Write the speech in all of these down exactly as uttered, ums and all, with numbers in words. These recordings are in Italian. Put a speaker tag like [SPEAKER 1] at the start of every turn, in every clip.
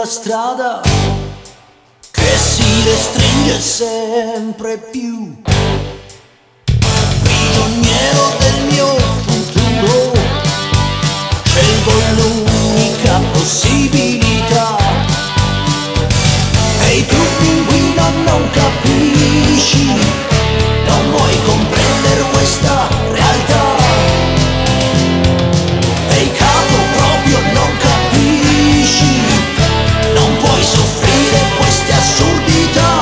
[SPEAKER 1] strada che si restringe sempre più. Prigioniero del mio futuro, scelgo l'unica possibilità. Ehi tu pinguino, non capisci, non vuoi comprendere questa realtà. Ehi capo, proprio non capisci, non puoi soffrire queste assurdità.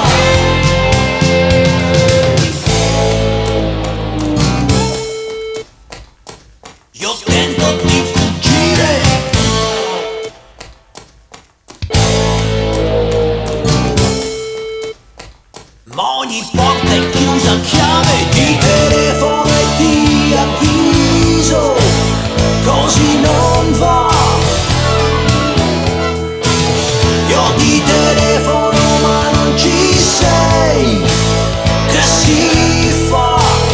[SPEAKER 1] Io tento di fuggire, ma ogni porta è chiusa a chiave di telefono e di avviso, così non va. Io ti telefono ma non ci sei, che si fa?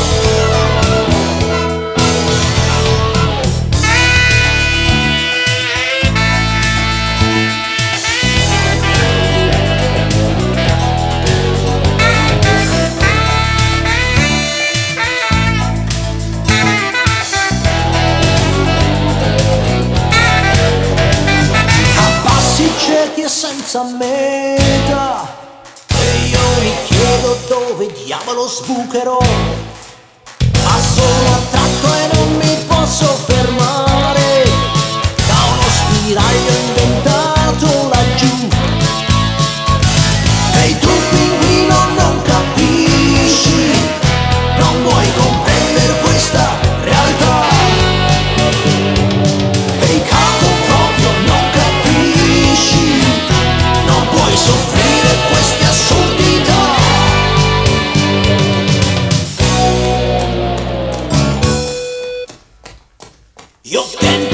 [SPEAKER 1] Ciechi e senza meta, e io mi chiedo dove diavolo sbucherò, ma sono attratto e non mi posso fermare da uno spiraglio inventato laggiù. Ehi tu pinguino, non capisci, non vuoi comprendere questa realtà. Ehi capo, proprio non capisci, non puoi soffrire queste assurdità. Io tento